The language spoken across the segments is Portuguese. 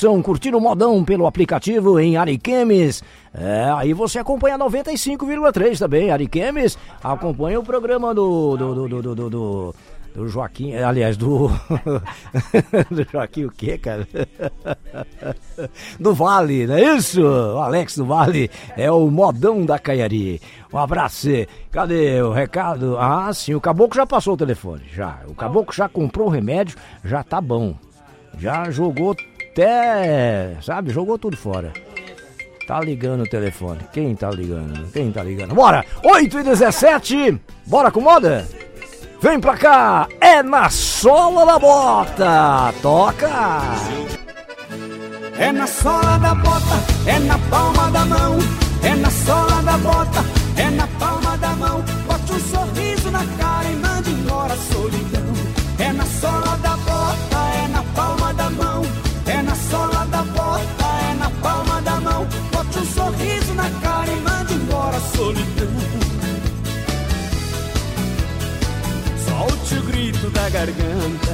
Curtindo o modão pelo aplicativo em Ariquemes. Aí você acompanha 95,3 também, Ariquemes. Acompanha o programa do Joaquim, aliás, do Joaquim o quê, cara? Do Vale, não é isso? O Alex do Vale é o modão da Caiari. Um abraço. Cadê o recado? Ah, sim, o Caboclo já passou o telefone, já. O Caboclo já comprou o remédio, já tá bom. Já jogou até, sabe, jogou tudo fora. Tá ligando o telefone. Quem tá ligando? Bora! 8h17. Bora com moda? Vem pra cá! É na sola da bota! Toca! É na sola da bota, é na palma da mão. É na sola da bota, é na palma da mão. Bote um sorriso na cara e mande embora a solidão. É na sola da bota, é na palma da mão. É na sola da bota, é na palma da mão. Bote um sorriso na cara e mande embora a solidão. Solte o grito da garganta,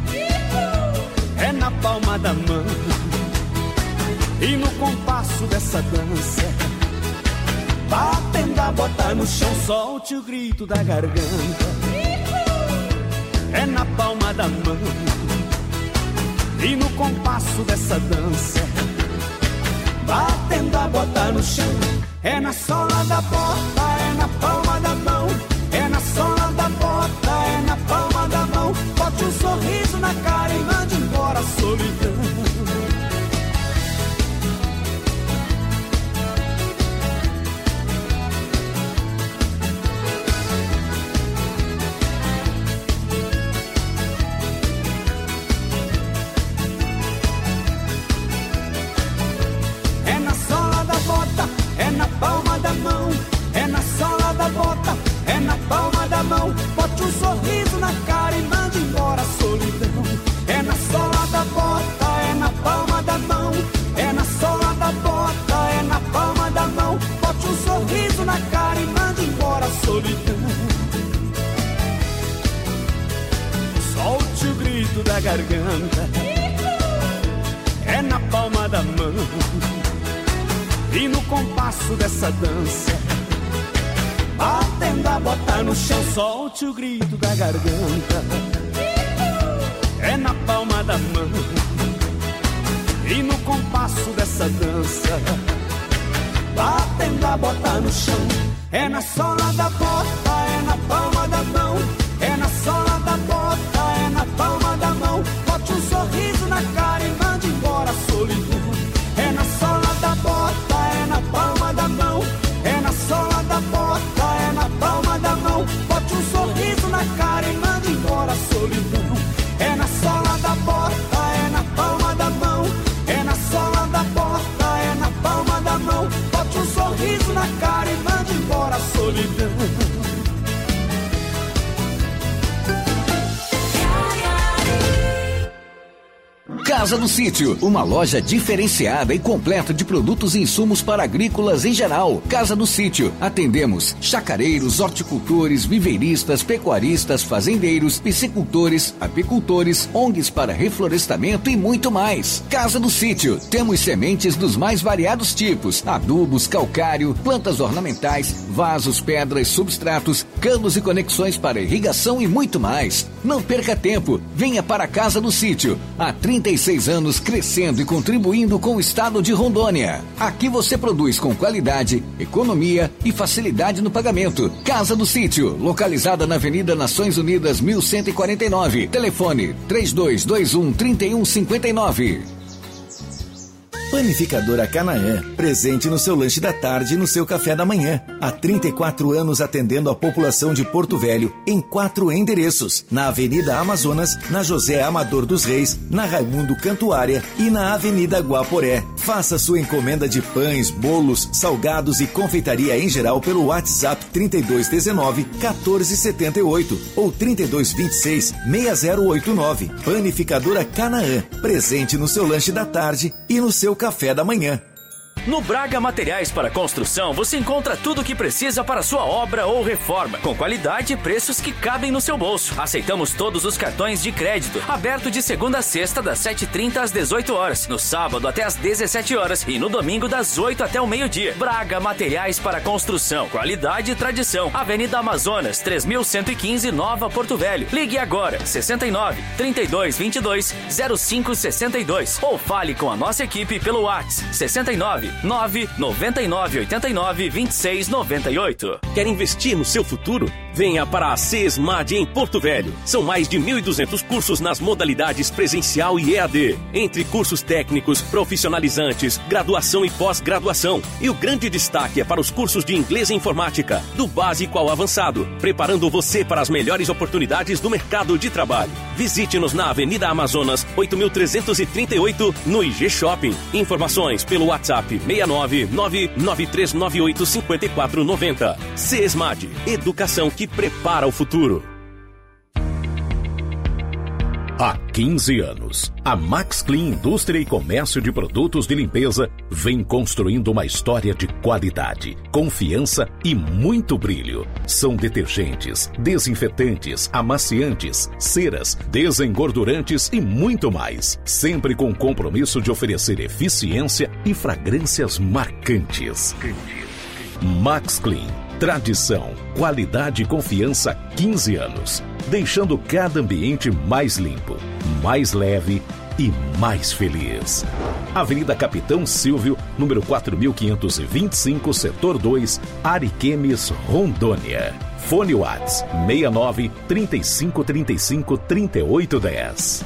é na palma da mão. E no compasso dessa dança, batendo a bota no chão, solte o grito da garganta, é na palma da mão. E no compasso dessa dança, batendo a bota no chão, é na sola da bota, é na palma da mão. É na sola da bota, é na palma da mão. Bote um sorriso na cara e mande embora a solidão. É na sola da bota, é na palma da mão. É na sola da bota, é na palma da mão. Bote um sorriso na cara e mande embora a solidão. É na sola da bota, é na palma da mão. É na sola da bota, é na palma da mão. Bote um sorriso na cara e mande embora a solidão. Solte o grito da garganta, é na palma da mão. E no compasso dessa dança, batendo a bota no chão, solte o grito da garganta, é na palma da mão. E no compasso dessa dança, batendo a bota no chão, é na sola da bota, é na palma da mão. É na sola da bota, é na palma da mão. Bote um sorriso na cara e mande embora a solidão. É na sola da bota, é na palma da mão. É na sola da bota, é na palma da mão. Bote um sorriso na cara e mande embora a solidão. É na sola da bota, é na palma da mão. É na sola da bota, é na palma da mão. Bote um sorriso na cara e mande embora a solidão. Casa do Sítio, uma loja diferenciada e completa de produtos e insumos para agrícolas em geral. Casa do Sítio, atendemos chacareiros, horticultores, viveiristas, pecuaristas, fazendeiros, piscicultores, apicultores, ONGs para reflorestamento e muito mais. Casa do Sítio, temos sementes dos mais variados tipos, adubos, calcário, plantas ornamentais, vasos, pedras, substratos, canos e conexões para irrigação e muito mais. Não perca tempo, venha para a Casa do Sítio, há 36 anos crescendo e contribuindo com o estado de Rondônia. Aqui você produz com qualidade, economia e facilidade no pagamento. Casa do Sítio, localizada na Avenida Nações Unidas 1149. Telefone 3221-3159. Panificadora Canaã, presente no seu lanche da tarde e no seu café da manhã. Há 34 anos atendendo a população de Porto Velho em 4 endereços. Na Avenida Amazonas, na José Amador dos Reis, na Raimundo Cantuária e na Avenida Guaporé. Faça sua encomenda de pães, bolos, salgados e confeitaria em geral pelo WhatsApp 3219-1478 ou 3226-6089. Panificadora Canaã, presente no seu lanche da tarde e no seu café da manhã. No Braga Materiais para Construção, você encontra tudo o que precisa para sua obra ou reforma, com qualidade e preços que cabem no seu bolso. Aceitamos todos os cartões de crédito, aberto de segunda a sexta, das 7h30 às 18 horas, no sábado até às 17 horas e no domingo das 8 até o meio-dia. Braga Materiais para Construção, qualidade e tradição. Avenida Amazonas, 3115, Nova Porto Velho. Ligue agora, 69 32 22 05 62 ou fale com a nossa equipe pelo WhatsApp 69 999 89 26 98. Quer investir no seu futuro? Venha para a CESMAD em Porto Velho. São mais de 1.200 cursos nas modalidades presencial e EAD, entre cursos técnicos, profissionalizantes, graduação e pós-graduação. E o grande destaque é para os cursos de inglês e informática, do básico ao avançado, preparando você para as melhores oportunidades do mercado de trabalho. Visite-nos na Avenida Amazonas, 8.338, no IG Shopping. Informações pelo WhatsApp 69 99398 5490. CESMAD, educação que prepara o futuro. Há 15 anos, a Max Clean Indústria e Comércio de Produtos de Limpeza vem construindo uma história de qualidade, confiança e muito brilho. São detergentes, desinfetantes, amaciantes, ceras, desengordurantes e muito mais. Sempre com o compromisso de oferecer eficiência e fragrâncias marcantes. Max Clean. Tradição, qualidade e confiança há 15 anos, deixando cada ambiente mais limpo, mais leve e mais feliz. Avenida Capitão Silvio, número 4525, setor 2, Ariquemes, Rondônia. Fone Whats 69 35 35 3810.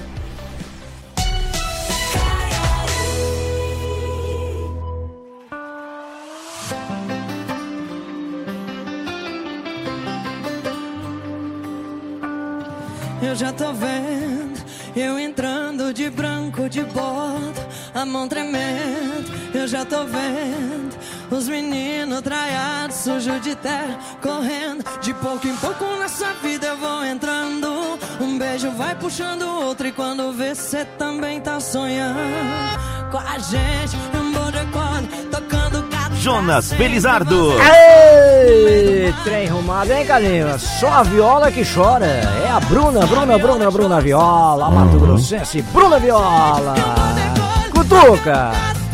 Eu já tô vendo, eu entrando de branco de bota, a mão tremendo. Eu já tô vendo, os meninos traiados, sujos de terra, correndo. De pouco em pouco nessa vida eu vou entrando. Um beijo vai puxando o outro e quando vê cê também tá sonhando com a gente. Um bom recorde, tocando cada Jonas Belizardo. Ei, trem arrumado, hein, Calinho? Só a viola que chora. É a Bruna Viola, Mato Grossense, Bruna Viola. Cutuca.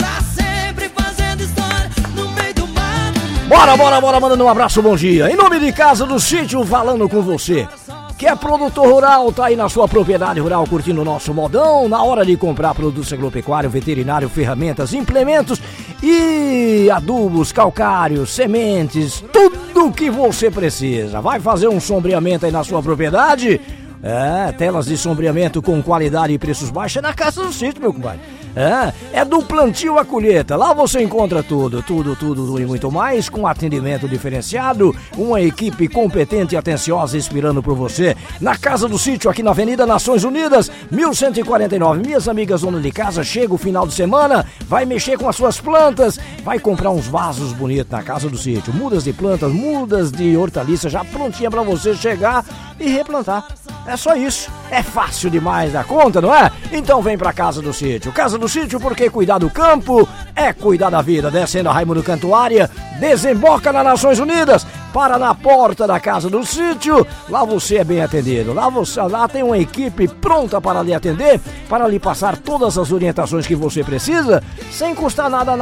Bora, mandando um abraço, bom dia. Em nome de Casa do Sítio, falando com você. Que é produtor rural, tá aí na sua propriedade rural curtindo o nosso modão, na hora de comprar produtos agropecuário, veterinário, ferramentas, implementos e adubos, calcários, sementes, tudo que você precisa. Vai fazer um sombreamento aí na sua propriedade? Telas de sombreamento com qualidade e preços baixos é na Casa do Sítio, meu compadre. É do plantio à colheita. Lá você encontra tudo e muito mais, com atendimento diferenciado, uma equipe competente e atenciosa esperando por você. Na Casa do Sítio, aqui na Avenida Nações Unidas, 1149. Minhas amigas donas de casa, chega o final de semana, vai mexer com as suas plantas, vai comprar uns vasos bonitos na Casa do Sítio. Mudas de plantas, mudas de hortaliças, já prontinha pra você chegar e replantar. É só isso. É fácil demais da conta, não é? Então vem pra Casa do Sítio. Casa do Sítio, porque cuidar do campo é cuidar da vida. Descendo a Raimundo Cantuária, desemboca nas Nações Unidas, para na porta da Casa do Sítio. Lá você é bem atendido. Lá tem uma equipe pronta para lhe atender, para lhe passar todas as orientações que você precisa, sem custar nada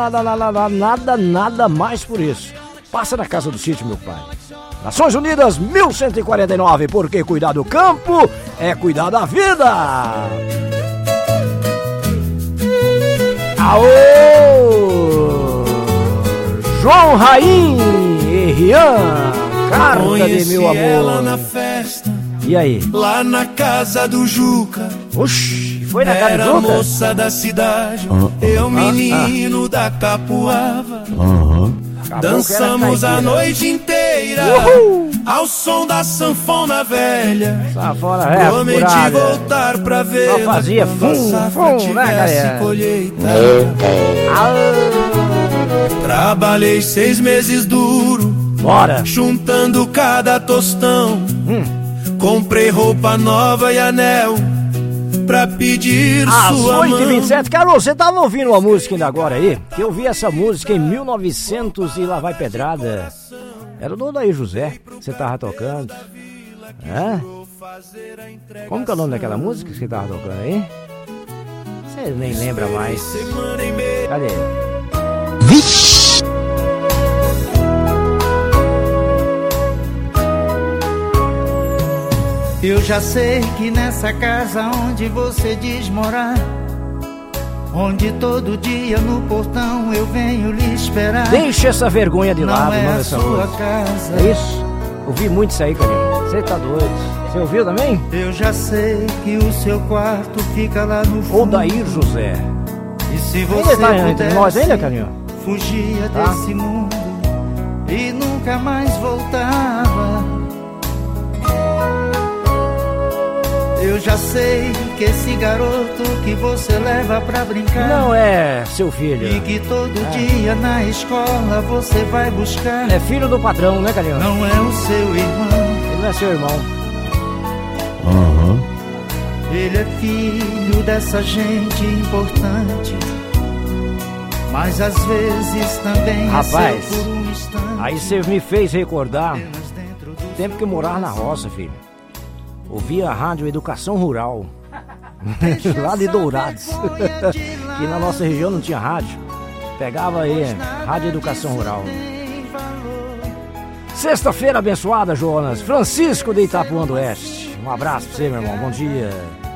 mais por isso. Passa na Casa do Sítio, meu pai. Nações Unidas, 1149, porque cuidar do campo é cuidar da vida. Aô! João Raim e Rian, carta de meu amor. Ela na festa, e aí? lá na casa do Juca. Oxi, foi na casa do Juca? Era moça da cidade, eu menino da Capuava. Dançamos a noite inteira, ao som da sanfona velha. Sanfona velha, prometi voltar pra ver. Só fazia fum, né, galera? Colheita. Trabalhei 6 meses duro, bora, juntando cada tostão. Comprei roupa nova e anel, pra pedir às sua 8h27. Carol, você tava ouvindo uma música ainda agora aí? Que eu vi essa música em 1900 e lá vai pedrada. Era do Odair José que você tava tocando. Hã? Como que é o nome daquela música que você tava tocando aí? Você nem lembra mais. Cadê? Vixe! Eu já sei que nessa casa onde você diz morar, onde todo dia no portão eu venho lhe esperar, deixa essa vergonha de lado, não é a sua casa. É isso? Ouvi muito isso aí, carinho. Você tá doido? Você ouviu também? Eu já sei que o seu quarto fica lá no fundo. Odair José. E se você tá entre nós ainda, carinho? Fugia desse mundo e nunca mais voltava. Eu já sei que esse garoto que você leva pra brincar não é seu filho. E que todo dia na escola você vai buscar. É filho do patrão, né, carinho? Não é o seu irmão. Ele não é seu irmão. Ele é filho dessa gente importante, mas às vezes também rapaz, é seu por um instante. Aí você me fez recordar o tempo que eu morava na roça, filho. Ouvia a rádio Educação Rural lá de Dourados. Que na nossa região não tinha rádio. Pegava aí, Rádio Educação Rural. Sexta-feira abençoada, Jonas. Francisco de Itapuã do Oeste. Um abraço pra você, meu irmão, bom dia.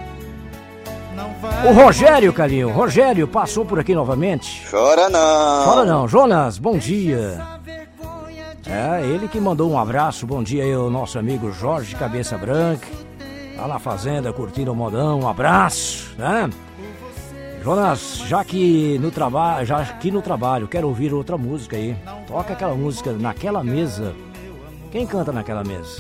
O Rogério, carinho, Rogério passou por aqui novamente. Chora não. Chora não, Jonas, bom dia. É, ele que mandou um abraço, bom dia aí, o nosso amigo Jorge Cabeça Branca. Lá na fazenda, curtindo o modão, um abraço, né? Jonas, já aqui no trabalho, quero ouvir outra música aí. Toca aquela música Naquela Mesa. Quem canta Naquela Mesa?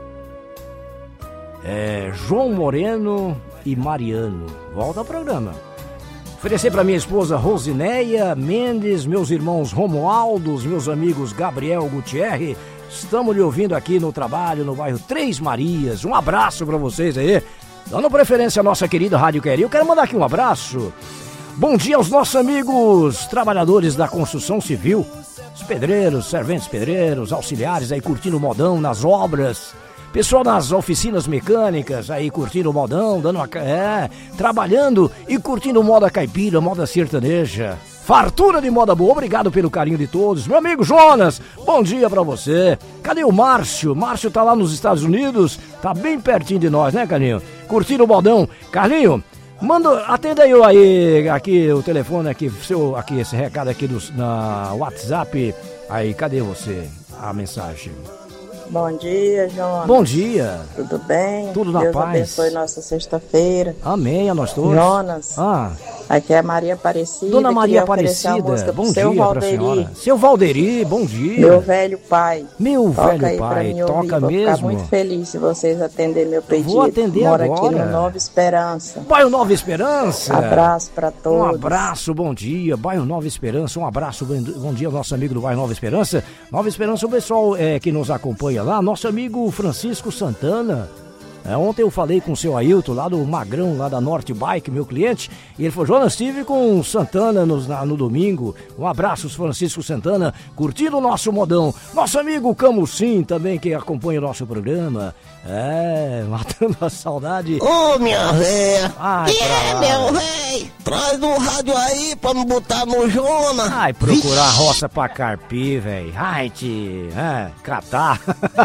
É João Moreno e Mariano. Volta ao programa. Oferecer para minha esposa Rosineia Mendes, meus irmãos Romualdos, meus amigos Gabriel Gutierre. Estamos lhe ouvindo aqui no trabalho, no bairro Três Marias. Um abraço para vocês aí. Dando preferência à nossa querida Rádio Queri. Eu quero mandar aqui um abraço. Bom dia aos nossos amigos trabalhadores da construção civil. Os pedreiros, serventes pedreiros, auxiliares aí curtindo o modão nas obras. Pessoal nas oficinas mecânicas aí curtindo o modão, trabalhando e curtindo moda caipira, moda sertaneja. Fartura de moda boa, obrigado pelo carinho de todos. Meu amigo Jonas, bom dia pra você. Cadê o Márcio? Márcio tá lá nos Estados Unidos, tá bem pertinho de nós, né, Carlinho? Curtindo o modão. Carlinho, atenda aí aqui o telefone, aqui, esse recado aqui na WhatsApp. Aí, cadê você? A mensagem. Bom dia, Jonas. Bom dia. Tudo bem? Tudo na Deus paz. Deus abençoe nossa sexta-feira. Amém, a nós todos. Jonas, aqui é a Maria Aparecida. Dona Maria Aparecida, bom dia pra senhora. Seu Valderi, bom dia. Meu velho pai. Meu velho aí pai, mim toca ouvir. mesmo. Vou ficar muito feliz se vocês atenderem meu pedido. Vou atender Moro agora. Aqui no Nova Esperança. Bairro Nova Esperança. Abraço pra todos. Um abraço, bom dia. Bairro Nova Esperança, um abraço, bom dia ao nosso amigo do Bairro Nova Esperança. Nova Esperança, o pessoal que nos acompanha lá, nosso amigo Francisco Santana. Ontem eu falei com o seu Ailton, lá do Magrão, lá da Norte Bike, meu cliente, e ele falou, Jonas, estive com o Santana no domingo. Um abraço, Francisco Santana, curtindo o nosso modão. Nosso amigo Camusim também, que acompanha o nosso programa. Matando a saudade. Ô, minha véia! Meu véi? Traz no rádio aí pra me botar no Jonas. Ai, procurar roça pra carpir, velho. Ai, catar.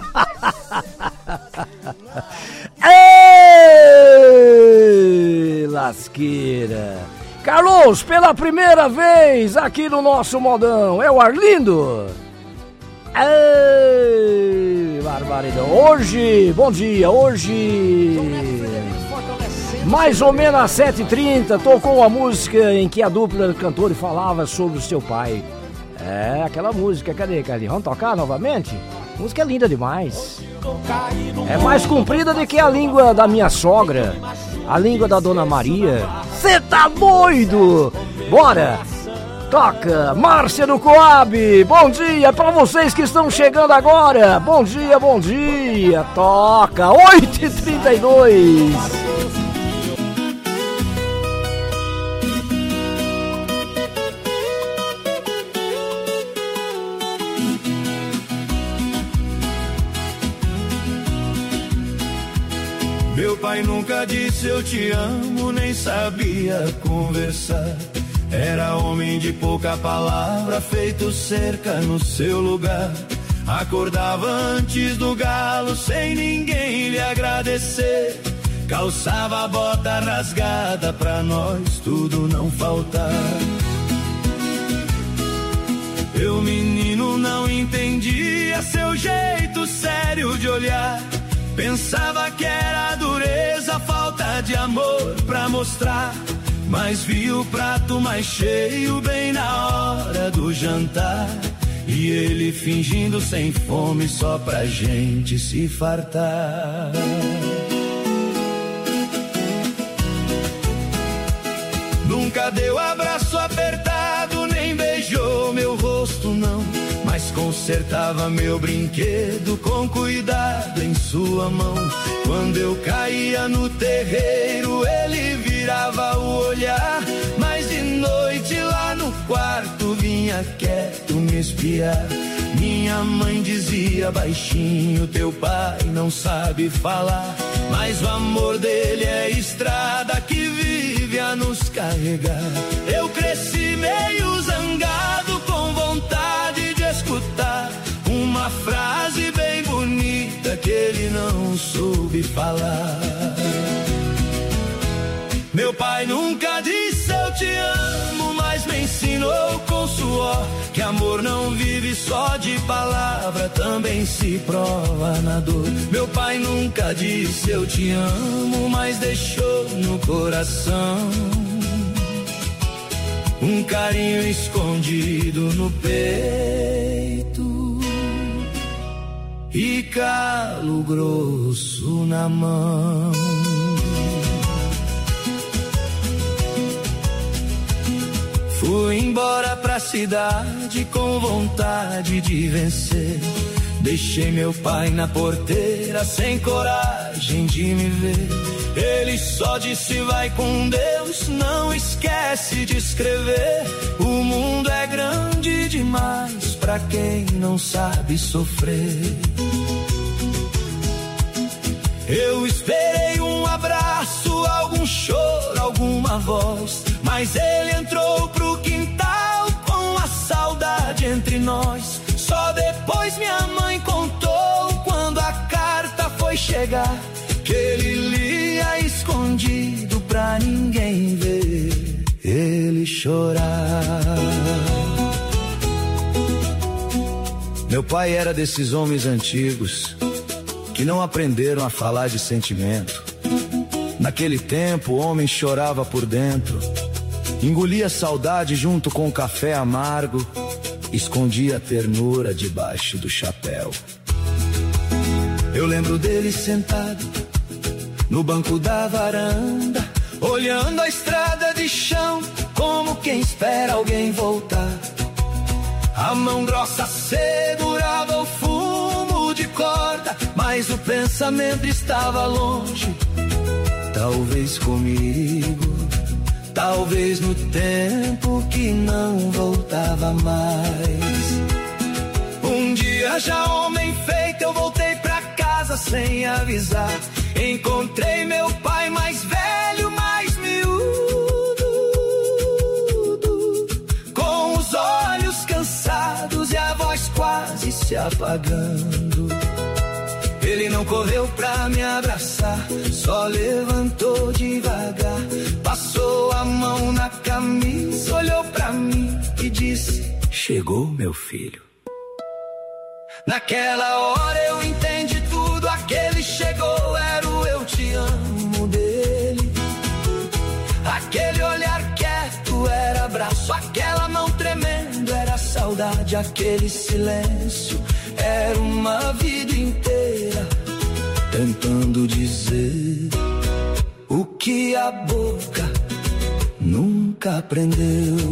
Ei, lasqueira. Carlos, pela primeira vez aqui no nosso modão, é o Arlindo. Ei, barbaridade. Hoje, bom dia, mais ou menos às 7h30, tocou uma música em que a dupla cantora falava sobre o seu pai. Aquela música, cadê? Vamos tocar novamente? A música é linda demais. É mais comprida do que a língua da minha sogra, a língua da Dona Maria. Cê tá doido? Bora! Toca, Márcia do Coab, bom dia pra vocês que estão chegando agora. Bom dia, toca, 8h32. pai nunca disse eu te amo, nem sabia conversar. Era homem de pouca palavra, feito cerca no seu lugar. Acordava antes do galo, sem ninguém lhe agradecer. Calçava a bota rasgada pra nós tudo não faltar. Eu, menino, não entendia seu jeito sério de olhar. Pensava que era dureza, falta de amor pra mostrar. Mas vi o prato mais cheio bem na hora do jantar. E ele fingindo sem fome só pra gente se fartar. Nunca deu abraço apertado, nem beijou meu rosto não. Mas consertava meu brinquedo com cuidado em sua mão. Quando eu caía no terreiro, ele virava o olhar. Mas de noite lá no quarto vinha quieto me espiar. Minha mãe dizia baixinho, teu pai não sabe falar. Mas o amor dele é estrada que vive a nos carregar. Eu cresci meio zangado, com vontade de escutar uma frase bem bonita que ele não soube falar. Meu pai nunca disse eu te amo, mas me ensinou com suor que amor não vive só de palavra, também se prova na dor. Meu pai nunca disse eu te amo, mas deixou no coração um carinho escondido no peito e calo grosso na mão. Fui embora pra cidade com vontade de vencer. Deixei meu pai na porteira sem coragem de me ver. Ele só disse vai com Deus, não esquece de escrever. O mundo é grande demais pra quem não sabe sofrer. Eu esperei um abraço, algum choro, alguma voz, mas ele entrou pro quintal com a saudade entre nós. Só depois minha mãe contou, quando a carta foi chegar, que ele lia escondido pra ninguém ver ele chorar. Meu pai era desses homens antigos que não aprenderam a falar de sentimento. Naquele tempo o homem chorava por dentro, engolia a saudade junto com o café amargo, escondia a ternura debaixo do chapéu. Eu lembro dele sentado no banco da varanda, olhando a estrada de chão, como quem espera alguém voltar. A mão grossa segurava o fumo de corda, mas o pensamento estava longe. Talvez comigo, talvez no tempo que não voltava mais. Um dia já homem feito, eu voltei pra casa sem avisar. Encontrei meu pai mais velho, mais miúdo, com os olhos cansados e a voz quase se apagando. Ele não correu pra me abraçar, só levantou devagar, passou a mão na camisa, olhou pra mim e disse: chegou, meu filho. Naquela hora eu entendi tudo, aquele chegou era o eu te amo dele. Aquele olhar quieto era abraço, aquela mão tremendo era saudade, aquele silêncio era uma vida inteira tentando dizer o que a boca nunca aprendeu.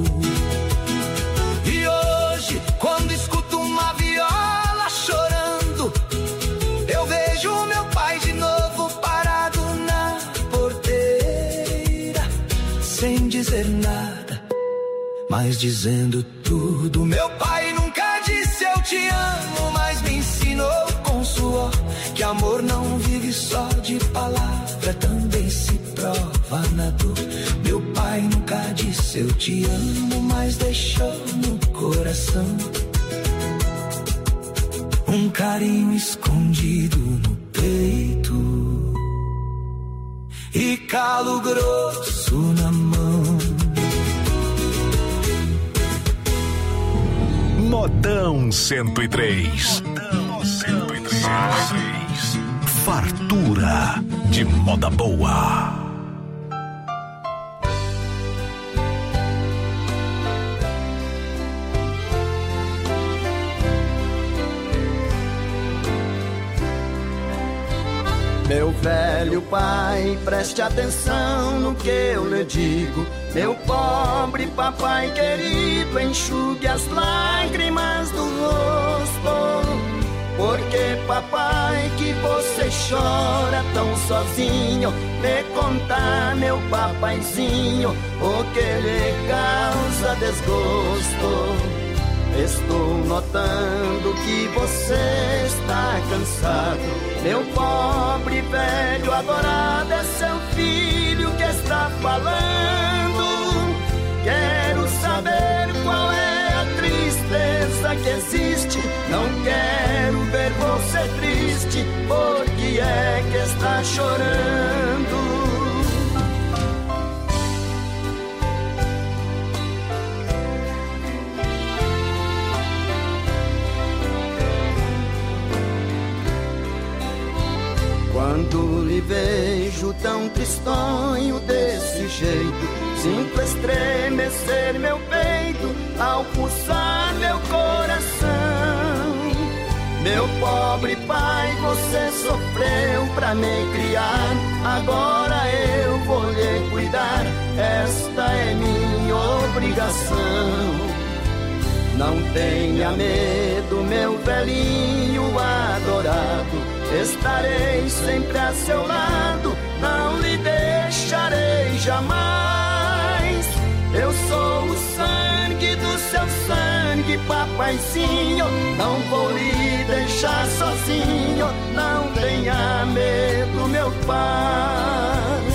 E hoje, quando escuto uma viola chorando, eu vejo meu pai de novo parado na porteira, sem dizer nada, mas dizendo tudo. Meu pai nunca disse eu te amo, mas me ensinou com suor, que amor não vive só de palavra, também se prova na dor. Meu pai nunca disse eu te amo, mas deixou no coração um carinho escondido no peito e calo grosso na mão. Modão 103. Modão 103. Fartura de moda boa. Meu velho pai, preste atenção no que eu lhe digo. Meu pobre papai querido, enxugue as lágrimas do rosto. Porque papai, que você chora tão sozinho, me conta, meu papaizinho, o que lhe causa desgosto. Estou notando que você está cansado. Meu pobre velho adorado, é seu filho que está falando. Quero saber qual é a tristeza que existe. Não quero ver você triste. Por que é que está chorando? Quando lhe vejo tão tristonho desse jeito, sinto estremecer meu peito ao pulsar meu coração. Meu pobre pai, você sofreu pra me criar, agora eu vou lhe cuidar, esta é minha obrigação. Não tenha medo, meu velhinho adorado, estarei sempre a seu lado, não lhe deixarei jamais. Eu sou o sangue do seu sangue, papaizinho, não vou lhe deixar sozinho, não tenha medo, meu pai.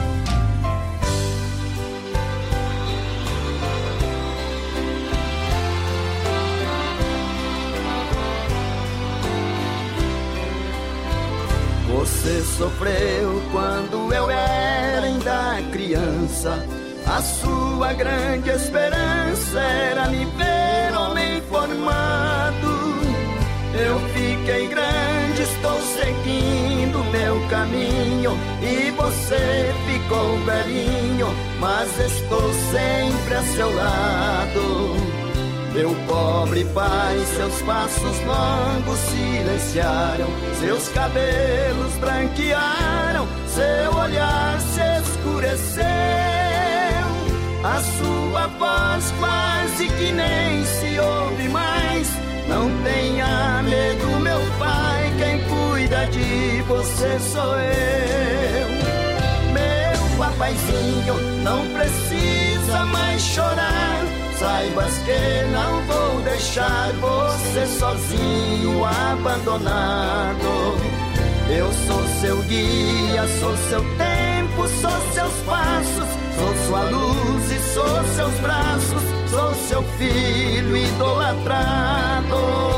Você sofreu quando eu era ainda criança. A sua grande esperança era me ver homem formado. Eu fiquei grande, estou seguindo meu caminho, e você ficou velhinho, mas estou sempre a seu lado. Meu pobre pai, seus passos longos silenciaram, seus cabelos branquearam, seu olhar se escureceu. A sua voz quase que nem se ouve mais. Não tenha medo, meu pai, quem cuida de você sou eu. Meu papaizinho, não precisa mais chorar, saibas que não vou deixar você sozinho, abandonado. Eu sou seu guia, sou seu tempo, sou seus passos, sou sua luz e sou seus braços, sou seu filho idolatrado.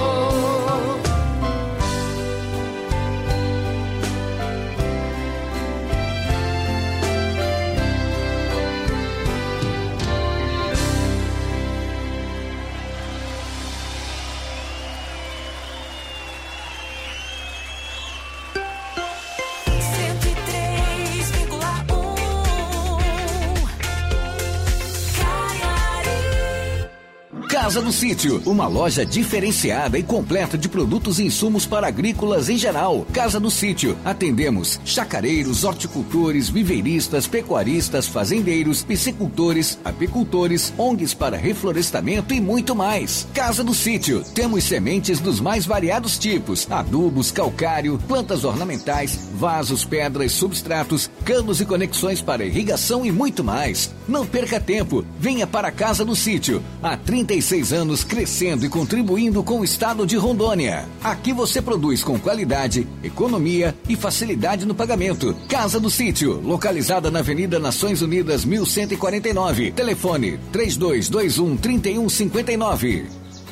Casa do Sítio, uma loja diferenciada e completa de produtos e insumos para agrícolas em geral. Casa do Sítio, atendemos chacareiros, horticultores, viveiristas, pecuaristas, fazendeiros, piscicultores, apicultores, ONGs para reflorestamento e muito mais. Casa do Sítio, temos sementes dos mais variados tipos, adubos, calcário, plantas ornamentais, vasos, pedras, substratos, canos e conexões para irrigação e muito mais. Não perca tempo, venha para a Casa do Sítio. Há 36 anos crescendo e contribuindo com o estado de Rondônia. Aqui você produz com qualidade, economia e facilidade no pagamento. Casa do Sítio, localizada na Avenida Nações Unidas 1149. Telefone 3221-3159.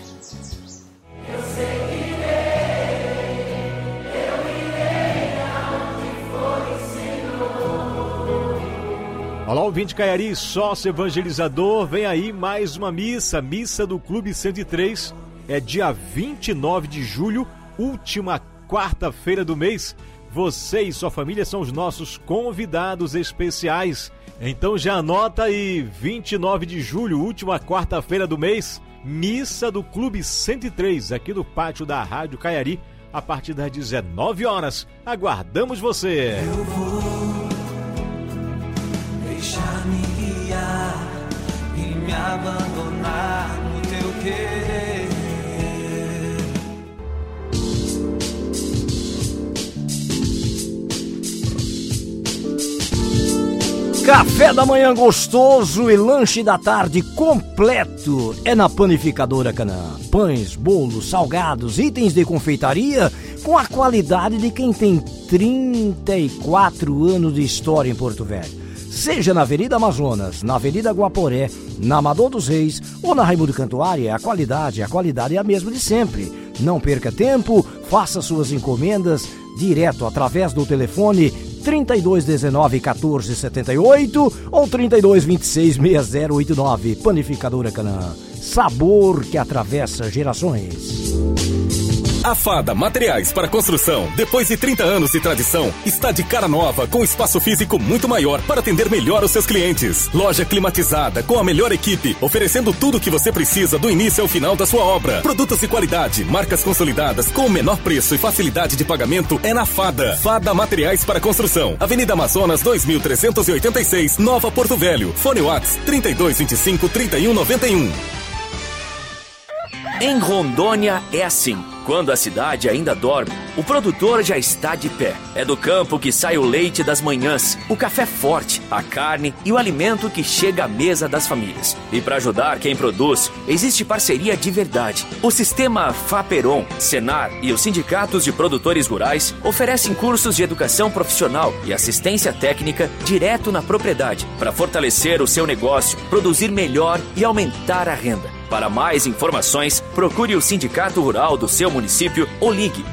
Olá, ouvinte Caiari, sócio evangelizador, vem aí mais uma missa do Clube 103, é dia 29 de julho, última quarta-feira do mês. Você e sua família são os nossos convidados especiais, então já anota aí, 29 de julho, última quarta-feira do mês, missa do Clube 103, aqui no pátio da Rádio Caiari, a partir das 19 horas, aguardamos você! Eu vou deixar-me guiar e me abandonar no teu querer. Café da manhã gostoso e lanche da tarde completo é na Panificadora Canaã. Pães, bolos, salgados, itens de confeitaria com a qualidade de quem tem 34 anos de história em Porto Velho. Seja na Avenida Amazonas, na Avenida Guaporé, na Amador dos Reis ou na Raimundo Cantuária, a qualidade é a mesma de sempre. Não perca tempo, faça suas encomendas direto através do telefone 3219-1478 ou 3226-6089. Panificadora Canaã, sabor que atravessa gerações. A Fada Materiais para Construção, depois de 30 anos de tradição, está de cara nova com espaço físico muito maior para atender melhor os seus clientes. Loja climatizada com a melhor equipe, oferecendo tudo o que você precisa do início ao final da sua obra. Produtos de qualidade, marcas consolidadas com o menor preço e facilidade de pagamento é na Fada. Fada Materiais para Construção, Avenida Amazonas 2386, Nova Porto Velho. Fone WhatsApp 3225-3191. Em Rondônia é assim. Quando a cidade ainda dorme, o produtor já está de pé. É do campo que sai o leite das manhãs, o café forte, a carne e o alimento que chega à mesa das famílias. E para ajudar quem produz, existe parceria de verdade. O sistema Faperon, Senar e os sindicatos de produtores rurais oferecem cursos de educação profissional e assistência técnica direto na propriedade para fortalecer o seu negócio, produzir melhor e aumentar a renda. Para mais informações, procure o Sindicato Rural do seu município ou ligue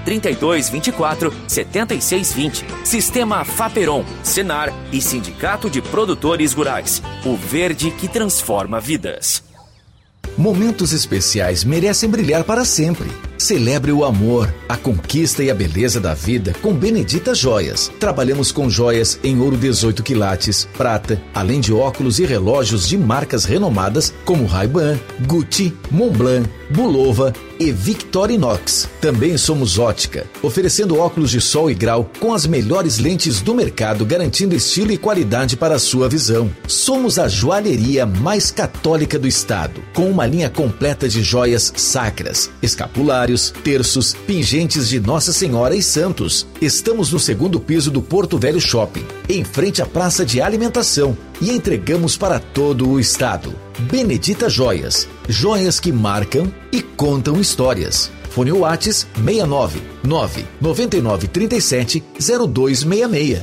3224-7620. Sistema Faperon, Senar e Sindicato de Produtores Rurais. O verde que transforma vidas. Momentos especiais merecem brilhar para sempre. Celebre o amor, a conquista e a beleza da vida com Benedita Joias. Trabalhamos com joias em ouro 18 quilates, prata, além de óculos e relógios de marcas renomadas como Ray-Ban, Gucci, Montblanc, Bulova e Victorinox. Também somos ótica, oferecendo óculos de sol e grau com as melhores lentes do mercado, garantindo estilo e qualidade para a sua visão. Somos a joalheria mais católica do estado, com uma linha completa de joias sacras, escapulários, terços, pingentes de Nossa Senhora e santos. Estamos no 2º piso do Porto Velho Shopping, em frente à praça de alimentação, e entregamos para todo o estado. Benedita Joias, joias que marcam e contam histórias. Fone Whats 69 999 37 0266.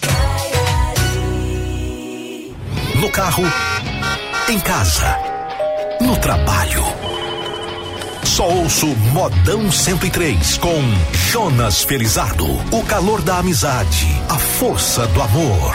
No carro, em casa, no trabalho. Só ouço Modão 103 com Jonas Felizardo. O calor da amizade, a força do amor.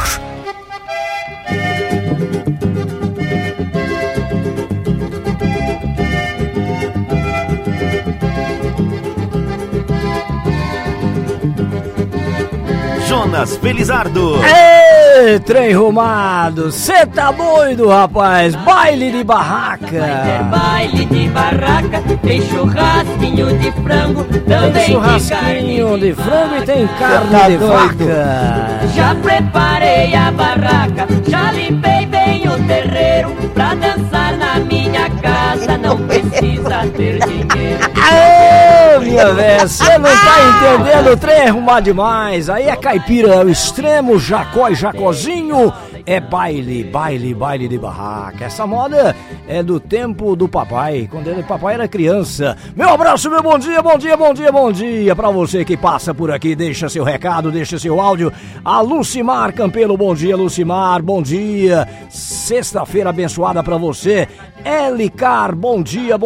Jonas Felizardo. Ei, trem rumado, cê tá doido, rapaz? Baile de barraca. Vai ter baile de barraca, tem churrasquinho de frango, também tem churrasquinho de frango e tem carne tá de doido. vaca. Já preparei a barraca, já limpei bem o terreiro, pra dançar na minha casa não precisa ter dinheiro. Aê, caipinha, velho. Você não tá entendendo o trem arrumar demais. Aí é caipira, é o extremo, Jacó e Jacozinho. É baile de barraca. Essa moda é do tempo do papai, quando o papai era criança. Meu abraço, meu bom dia pra você que passa por aqui. Deixa seu recado, deixa seu áudio. A Lucimar Campelo, bom dia, Lucimar, bom dia. Sexta-feira abençoada pra você. Elicar, bom dia.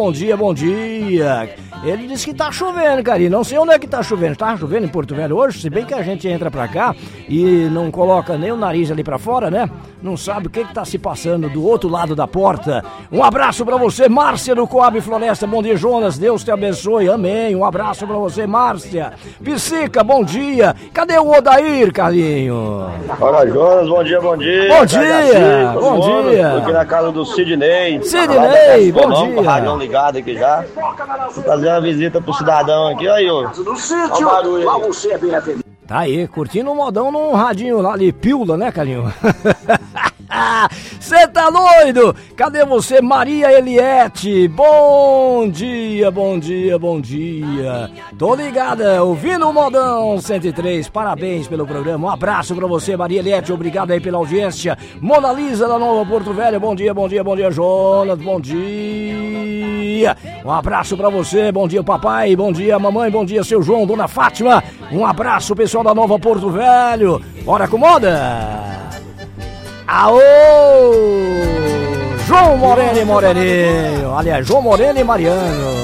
Ele disse que tá chovendo, carinho. Não sei onde é que tá chovendo. Tá chovendo em Porto Velho hoje, se bem que a gente entra pra cá e não coloca nem o nariz ali pra fora, né? Não sabe o que tá se passando do outro lado da porta. Um abraço pra você, Márcia do Coab Floresta. Bom dia, Jonas. Deus te abençoe. Amém. Um abraço pra você, Márcia. Psica, bom dia. Cadê o Odair, carinho? Olá, Jonas. Bom dia. Bom dia. Tô aqui na casa do Sidney, bom dia. Rádio ligado aqui já. Vou fazer uma visita pro cidadão aqui, aí, ó. Olha o barulho aí. Tá aí, curtindo o modão num radinho lá de pílula, né, carinho? Você tá doido? Cadê você, Maria Eliette? Bom dia. Tô ligada, ouvindo o Modão 103, parabéns pelo programa. Um abraço pra você, Maria Eliette, obrigado aí pela audiência. Mona Lisa da Nova Porto Velho, bom dia, Jonas, bom dia. Um abraço pra você, bom dia, papai, bom dia, mamãe, bom dia, seu João, dona Fátima. Um abraço, pessoal da Nova Porto Velho. Bora com moda. Aô! João Moreno e Moreninho. Aliás, João Moreno e Mariano.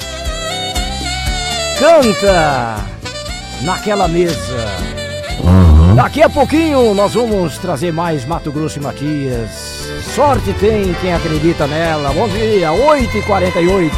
Canta naquela mesa. Daqui a pouquinho nós vamos trazer mais Mato Grosso e Matias. Sorte tem quem acredita nela. Bom dia, 8h48.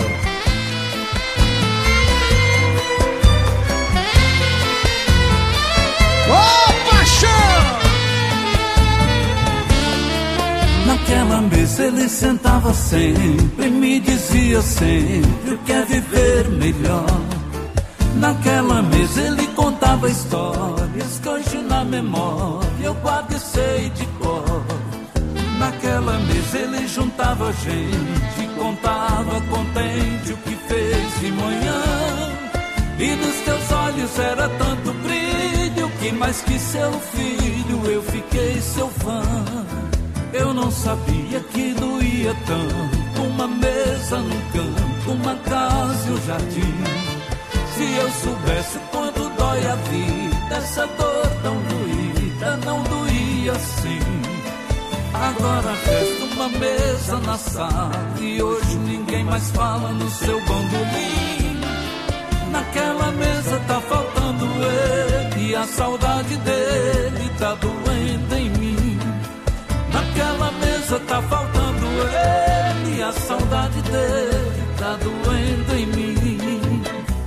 Naquela mesa ele sentava sempre, me dizia sempre o que é viver melhor. Naquela mesa ele contava histórias que hoje na memória eu guardo e sei de cor. Naquela mesa ele juntava gente, contava contente o que fez de manhã. E nos teus olhos era tanto brilho que mais que seu filho eu fiquei seu fã. Eu não sabia que doía tanto uma mesa num canto, uma casa e um jardim. Se eu soubesse quanto dói a vida, essa dor tão doída não doía assim. Agora resta uma mesa na sala e hoje ninguém mais fala no seu bandolim. Naquela mesa tá faltando ele e a saudade dele tá doendo em mim. Naquela mesa tá faltando ele e a saudade dele tá doendo em mim.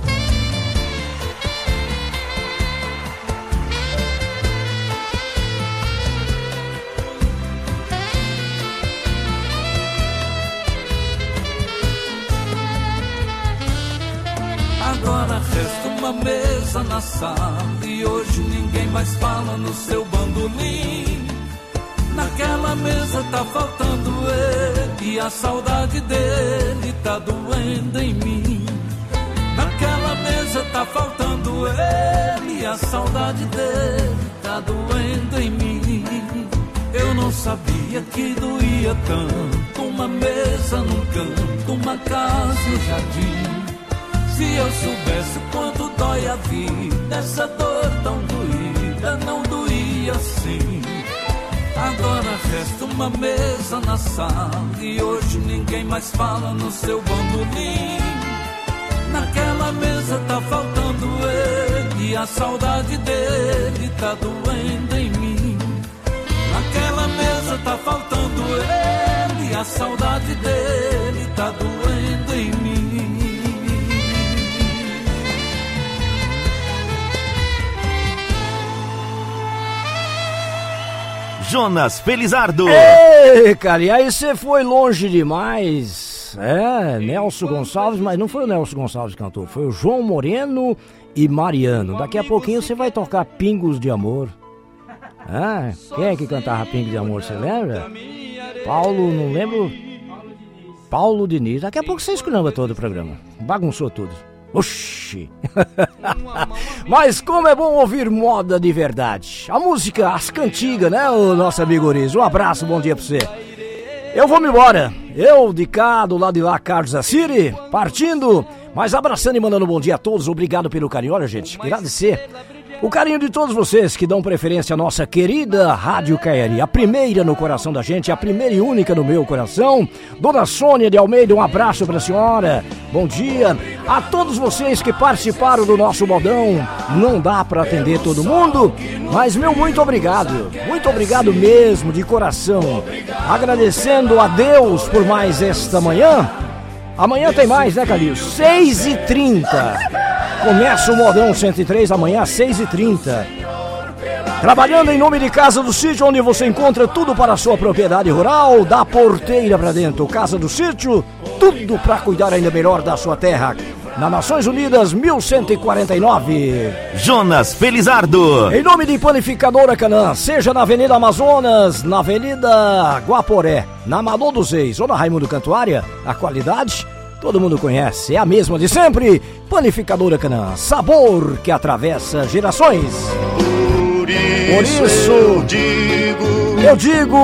Agora resta uma mesa na sala e hoje ninguém mais fala no seu bandolim. Naquela mesa tá faltando ele e a saudade dele tá doendo em mim. Naquela mesa tá faltando ele e a saudade dele tá doendo em mim. Eu não sabia que doía tanto uma mesa num canto, uma casa e um jardim. Se eu soubesse quanto dói a vida, essa dor tão doída não doía assim. Agora resta uma mesa na sala e hoje ninguém mais fala no seu bandolim. Naquela mesa tá faltando ele e a saudade dele tá doendo em mim. Naquela mesa tá faltando ele e a saudade dele tá doendo em mim. Jonas Felizardo. Ei, cara, e aí você foi longe demais. Nelson Gonçalves, mas não foi o Nelson Gonçalves que cantou, foi o João Moreno e Mariano. Daqui a pouquinho você vai tocar Pingos de Amor. Quem é que cantava Pingos de Amor, você lembra? Paulo, não lembro. Paulo Diniz. Daqui a pouco você esculhamba todo o programa. Bagunçou tudo. Oxi! Mas como é bom ouvir moda de verdade. A música, as cantigas, né, o nosso amigo Oriz? Um abraço, bom dia pra você. Eu vou me embora. Eu de cá, do lado de lá, Carlos Assiri, partindo, mas abraçando e mandando um bom dia a todos. Obrigado pelo carinho. Olha, gente, agradecer o carinho de todos vocês que dão preferência à nossa querida Rádio Caiari, a primeira no coração da gente, a primeira e única no meu coração. Dona Sônia de Almeida, um abraço pra senhora, bom dia. A todos vocês que participaram do nosso modão, não dá pra atender todo mundo, mas meu muito obrigado mesmo, de coração. Agradecendo a Deus por mais esta manhã. Amanhã tem mais, né, Calil? 6h30. Começa o Modão 103, amanhã às 6h30. Trabalhando em nome de Casa do Sítio, onde você encontra tudo para a sua propriedade rural, da porteira para dentro. Casa do Sítio, tudo para cuidar ainda melhor da sua terra. Na Nações Unidas, 1149. Jonas Felizardo. Em nome de Panificadora Canaã, seja na Avenida Amazonas, na Avenida Guaporé, na Amador dos Reis ou na Raimundo Cantuária, a qualidade todo mundo conhece, é a mesma de sempre. Panificadora Canaã, sabor que atravessa gerações. Por isso eu digo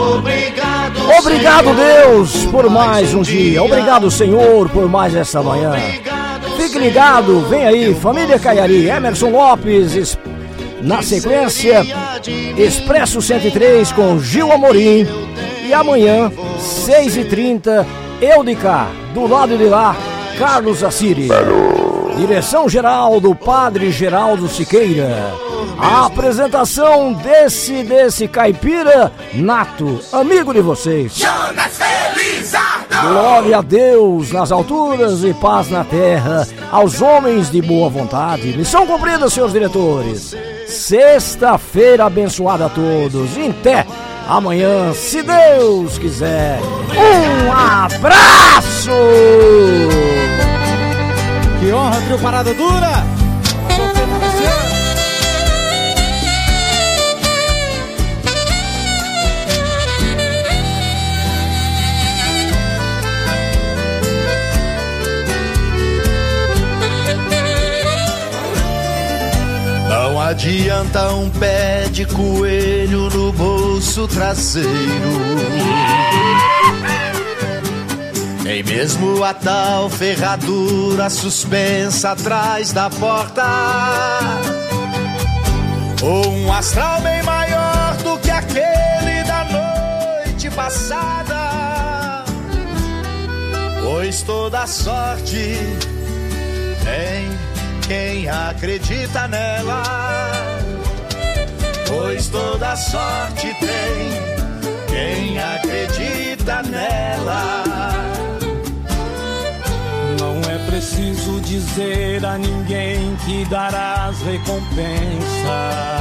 obrigado Deus por mais um dia. Obrigado Senhor por mais essa manhã. Fique ligado, vem aí, Família Caiari, Emerson Lopes, na sequência Expresso 103 com Gil Amorim. E amanhã 6h30 eu de cá, do lado de lá, Carlos Assiri. Direção geral do Padre Geraldo Siqueira. A apresentação desse caipira nato, amigo de vocês. Jonas Felizardo. Glória a Deus nas alturas e paz na terra, aos homens de boa vontade. Missão cumprida, senhores diretores. Sexta-feira abençoada a todos. Em té. Amanhã, se Deus quiser. Um abraço! Que honra, trio Parada Dura! Não adianta um pé de coelho no bolso traseiro, nem mesmo a tal ferradura suspensa atrás da porta, ou um astral bem maior do que aquele da noite passada, pois toda sorte tem quem acredita nela, pois toda sorte tem quem acredita nela. Não é preciso dizer a ninguém que darás recompensa.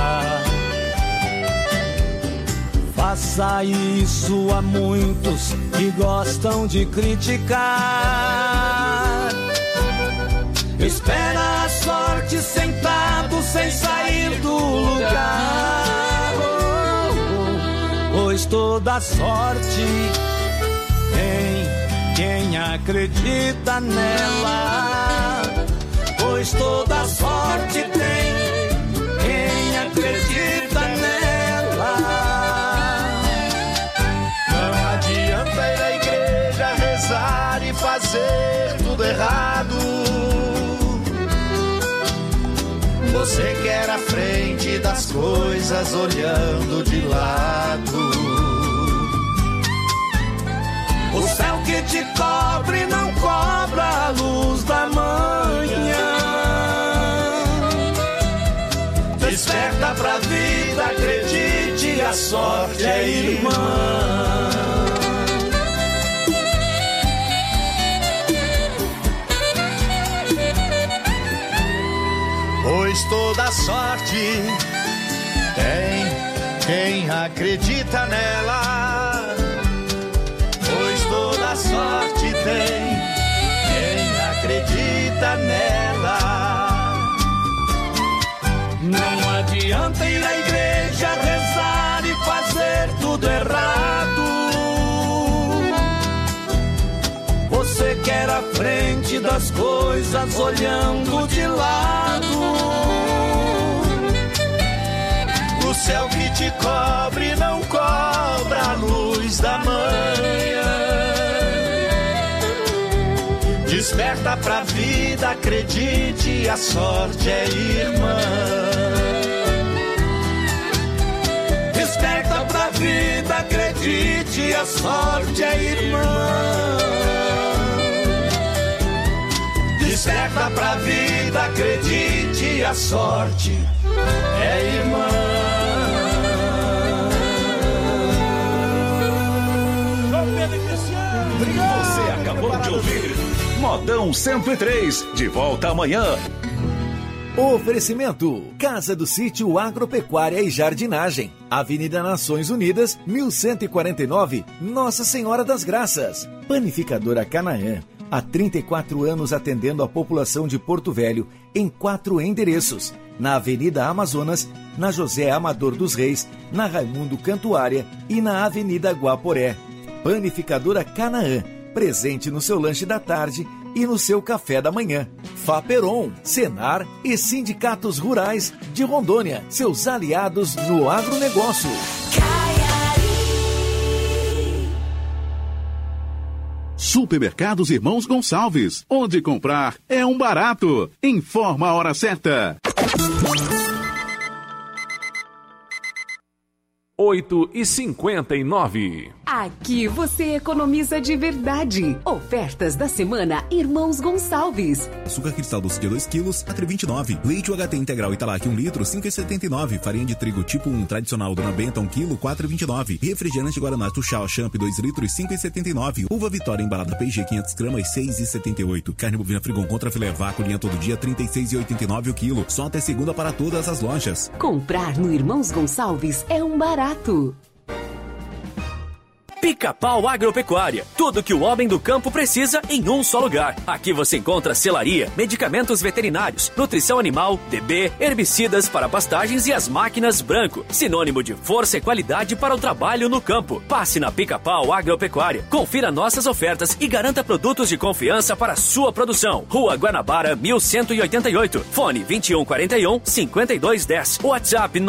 Faça isso a muitos que gostam de criticar. Espera a sorte sentado sem sair do lugar, pois toda sorte tem quem acredita nela, pois toda sorte tem quem acredita nela. Não adianta ir à igreja rezar e fazer tudo errado. Você quer a frente das coisas olhando de lado. O céu que te cobre não cobra a luz da manhã. Desperta pra vida, acredite, a sorte é irmã. Pois toda sorte tem quem acredita nela, pois toda sorte tem quem acredita nela. Não adianta ir à igreja rezar e fazer tudo errado. Você você quer a frente das coisas olhando de lado. O céu que te cobre não cobra a luz da manhã. Desperta pra vida, acredite, a sorte é irmã. Desperta pra vida, acredite, a sorte é irmã. Desperta pra vida, acredite, a sorte é irmã. Você acabou de ouvir Modão 103, de volta amanhã. Oferecimento: Casa do Sítio Agropecuária e Jardinagem, Avenida Nações Unidas, 1149, Nossa Senhora das Graças. Panificadora Canaã, há 34 anos atendendo a população de Porto Velho em 4 endereços: na Avenida Amazonas, na José Amador dos Reis, na Raimundo Cantuária e na Avenida Guaporé. Panificadora Canaã, presente no seu lanche da tarde e no seu café da manhã. Faperon, Senar e Sindicatos Rurais de Rondônia, seus aliados no agronegócio. Supermercados Irmãos Gonçalves, onde comprar é um barato. Informa a hora certa. 8h59. Aqui você economiza de verdade. Ofertas da semana Irmãos Gonçalves. Açúcar cristal doce de 2 quilos a 3,29. Leite UHT integral Italac 1 litro, 5,79. Farinha de trigo tipo 1 tradicional Dona Benta 1 quilo, 4,29. Refrigerante Guaraná Tuxal Champ 2 litros, 5,79. Uva Vitória embalada P&G 500 gramas, 6,78. Carne bovina Frigon contra filé vácuo linha todo dia, 36,89 o quilo. Só até segunda para todas as lojas. Comprar no Irmãos Gonçalves é um barato. Pica-Pau Agropecuária. Tudo que o homem do campo precisa em um só lugar. Aqui você encontra selaria, medicamentos veterinários, nutrição animal, DB, herbicidas para pastagens e as máquinas Branco. Sinônimo de força e qualidade para o trabalho no campo. Passe na Pica-Pau Agropecuária. Confira nossas ofertas e garanta produtos de confiança para a sua produção. Rua Guanabara, 1188. Fone 2141-5210. WhatsApp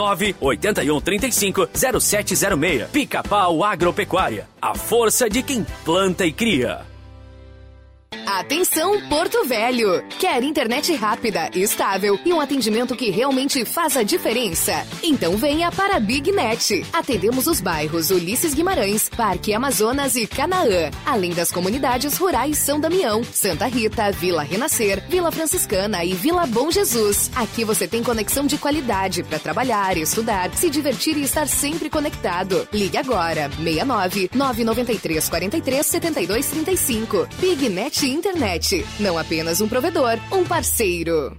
98135-0706. Pica-Pau Agropecuária. A força de quem planta e cria. Atenção Porto Velho! Quer internet rápida, estável e um atendimento que realmente faz a diferença? Então venha para a BigNet. Atendemos os bairros Ulisses Guimarães, Parque Amazonas e Canaã, além das comunidades rurais São Damião, Santa Rita, Vila Renascer, Vila Franciscana e Vila Bom Jesus. Aqui você tem conexão de qualidade para trabalhar, estudar, se divertir e estar sempre conectado. Ligue agora, 69 993 43 72 35. BigNet Internet, não apenas um provedor, um parceiro.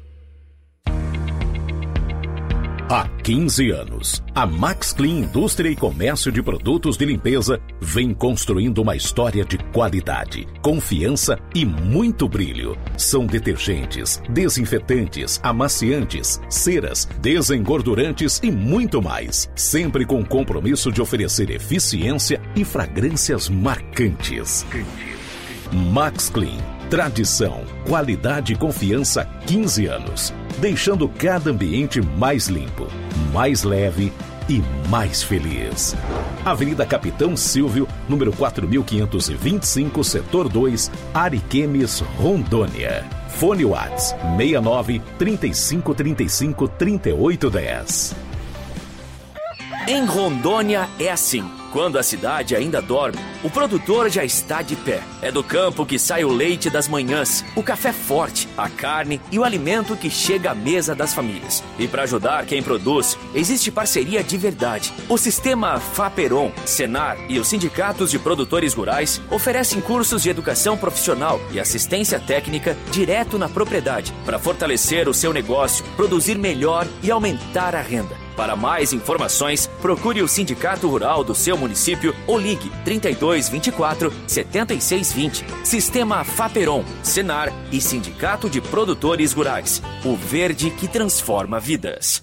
Há 15 anos, a Max Clean Indústria e Comércio de Produtos de Limpeza vem construindo uma história de qualidade, confiança e muito brilho. São detergentes, desinfetantes, amaciantes, ceras, desengordurantes e muito mais. Sempre com o compromisso de oferecer eficiência e fragrâncias marcantes. Max Clean. Tradição, qualidade e confiança há 15 anos. Deixando cada ambiente mais limpo, mais leve e mais feliz. Avenida Capitão Silvio, número 4525, setor 2, Ariquemes, Rondônia. Fone Whats 69 35 35 3810. Em Rondônia é assim. Quando a cidade ainda dorme, o produtor já está de pé. É do campo que sai o leite das manhãs, o café forte, a carne e o alimento que chega à mesa das famílias. E para ajudar quem produz, existe parceria de verdade. O sistema Faperon, Senar e os sindicatos de produtores rurais oferecem cursos de educação profissional e assistência técnica direto na propriedade para fortalecer o seu negócio, produzir melhor e aumentar a renda. Para mais informações, procure o Sindicato Rural do seu município ou ligue 3224 7620. Sistema Faperon, Senar e Sindicato de Produtores Rurais. O verde que transforma vidas.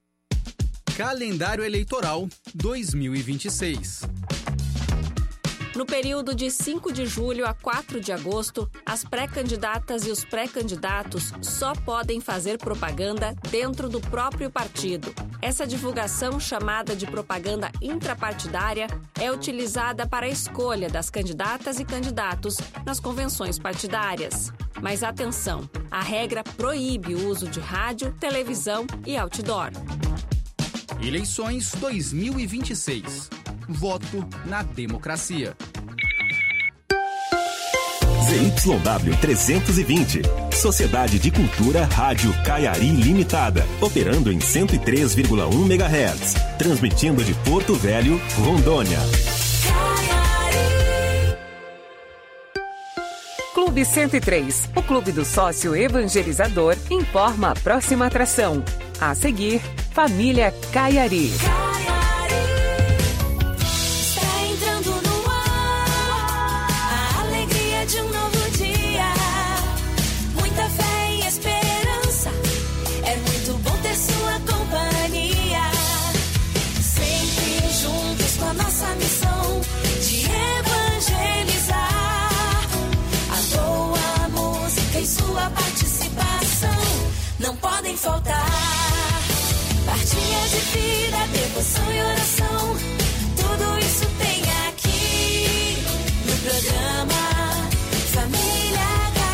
Calendário Eleitoral 2026. No período de 5 de julho a 4 de agosto, as pré-candidatas e os pré-candidatos só podem fazer propaganda dentro do próprio partido. Essa divulgação, chamada de propaganda intrapartidária, é utilizada para a escolha das candidatas e candidatos nas convenções partidárias. Mas atenção, a regra proíbe o uso de rádio, televisão e outdoor. Eleições 2026. Voto na democracia. ZYW 320. Sociedade de Cultura Rádio Caiari Limitada. Operando em 103,1 MHz. Transmitindo de Porto Velho, Rondônia. Clube 103, o clube do sócio evangelizador, informa a próxima atração. A seguir, Família Caiari. Não podem faltar partilha de vida, devoção e oração. Tudo isso tem aqui no programa Família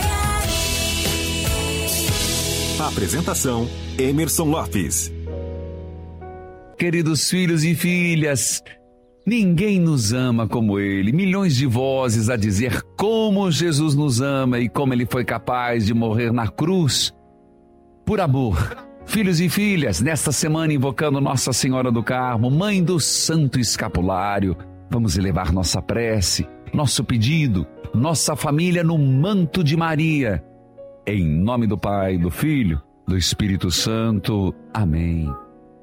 Caiari. Apresentação: Emerson Lopes. Queridos filhos e filhas, ninguém nos ama como Ele. Milhões de vozes a dizer como Jesus nos ama e como Ele foi capaz de morrer na cruz por amor. Filhos e filhas, nesta semana invocando Nossa Senhora do Carmo, Mãe do Santo Escapulário, vamos elevar nossa prece, nosso pedido, nossa família no manto de Maria. Em nome do Pai, do Filho, do Espírito Santo. Amém.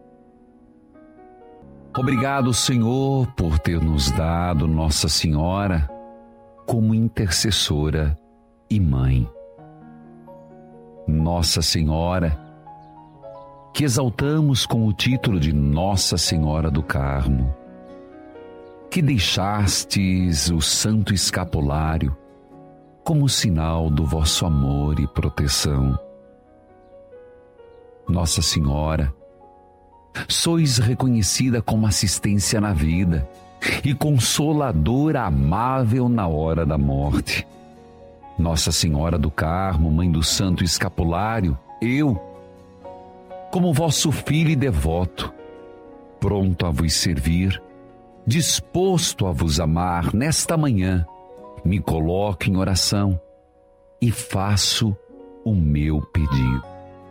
Obrigado, Senhor, por ter nos dado Nossa Senhora como intercessora e mãe. Nossa Senhora, que exaltamos com o título de Nossa Senhora do Carmo, que deixastes o Santo Escapulário como sinal do vosso amor e proteção. Nossa Senhora, sois reconhecida como assistência na vida e consoladora amável na hora da morte. Nossa Senhora do Carmo, Mãe do Santo Escapulário, eu, como vosso filho e devoto, pronto a vos servir, disposto a vos amar, nesta manhã, me coloco em oração e faço o meu pedido.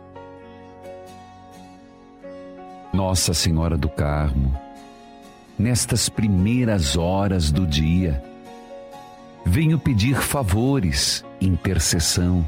Nossa Senhora do Carmo, nestas primeiras horas do dia, venho pedir favores, intercessão,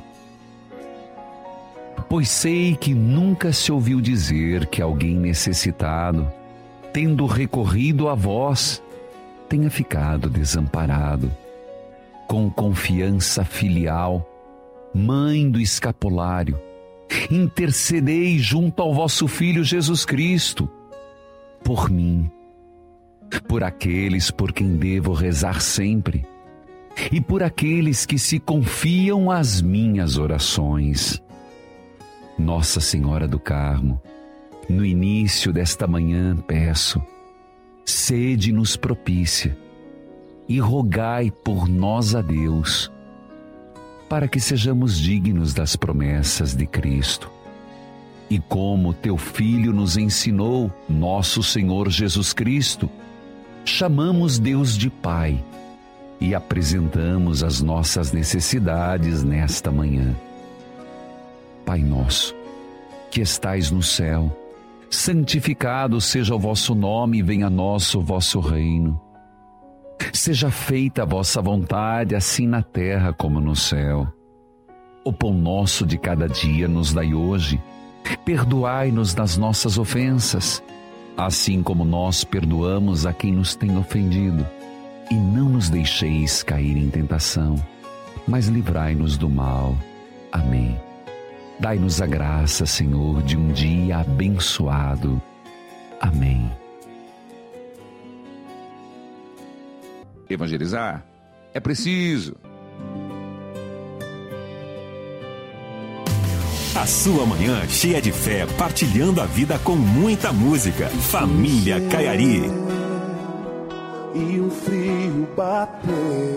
pois sei que nunca se ouviu dizer que alguém necessitado, tendo recorrido a vós, tenha ficado desamparado. Com confiança filial, Mãe do Escapulário, intercedei junto ao vosso Filho Jesus Cristo, por mim, por aqueles por quem devo rezar sempre, e por aqueles que se confiam às minhas orações. Nossa Senhora do Carmo, no início desta manhã peço, sede-nos propícia e rogai por nós a Deus, para que sejamos dignos das promessas de Cristo. E como teu Filho nos ensinou, nosso Senhor Jesus Cristo, chamamos Deus de Pai e apresentamos as nossas necessidades nesta manhã. Pai nosso, que estais no céu, santificado seja o vosso nome e venha a nós o vosso reino. Seja feita a vossa vontade, assim na terra como no céu. O pão nosso de cada dia nos dai hoje. Perdoai-nos das nossas ofensas, assim como nós perdoamos a quem nos tem ofendido. E não nos deixeis cair em tentação, mas livrai-nos do mal. Amém. Dai-nos a graça, Senhor, de um dia abençoado. Amém. evangelizar? É preciso. A sua manhã cheia de fé, partilhando a vida com muita música. Família Caiari. E o frio bateu.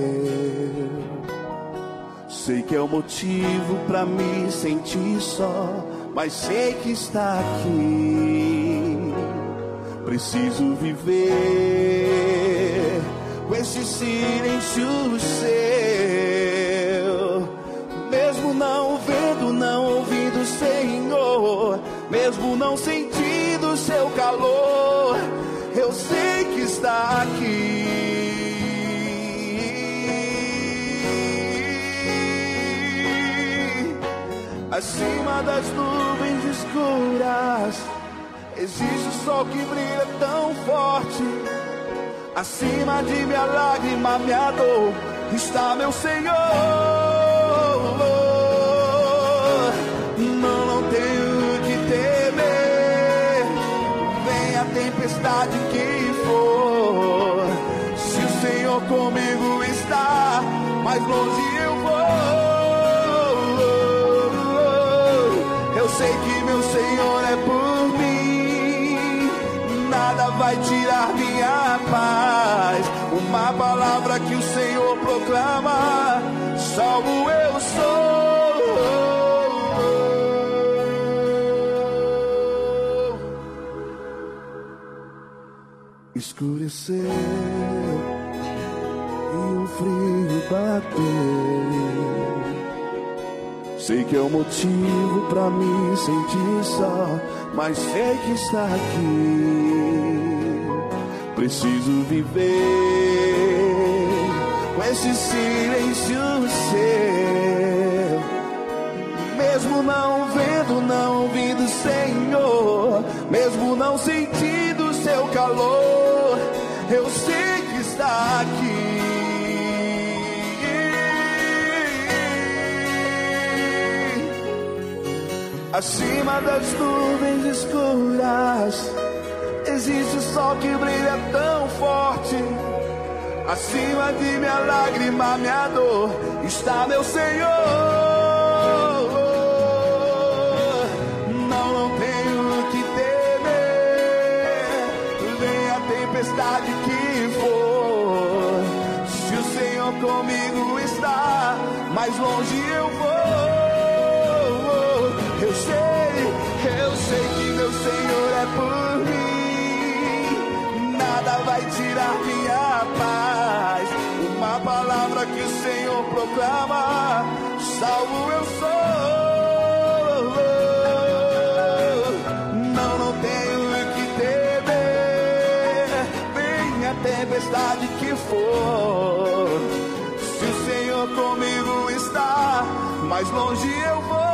Sei que é o motivo pra me sentir só, mas sei que está aqui. Preciso viver com esse silêncio seu, mesmo não vendo, não ouvindo o Senhor, mesmo não sentindo o seu calor, eu sei que está aqui. Acima das nuvens escuras existe o sol que brilha tão forte. Acima de minha lágrima, minha dor, está meu Senhor. Não tenho que temer, venha a tempestade que for. Se o Senhor comigo está, mais longe eu vou. Eu sei que meu Senhor é por mim, nada vai tirar minha paz. Uma palavra que o Senhor proclama, salvo eu sou. Escureceu e o frio bateu. Sei que é o motivo pra me sentir só, mas sei que está aqui. Preciso viver com esse silêncio seu, mesmo não vendo, não ouvindo o Senhor, mesmo não sentindo o seu calor, eu sei que está aqui. Acima das nuvens escuras existe o sol que brilha tão forte. Acima de minha lágrima, minha dor, está meu Senhor. Não tenho que temer, venha a tempestade que for. Se o Senhor comigo está, mais longe eu vou. Eu sei que meu Senhor é por mim, nada vai tirar minha paz. Uma palavra que o Senhor proclama, salvo eu sou. Não tenho que temer, venha a tempestade que for. Se o Senhor comigo está, mais longe eu vou.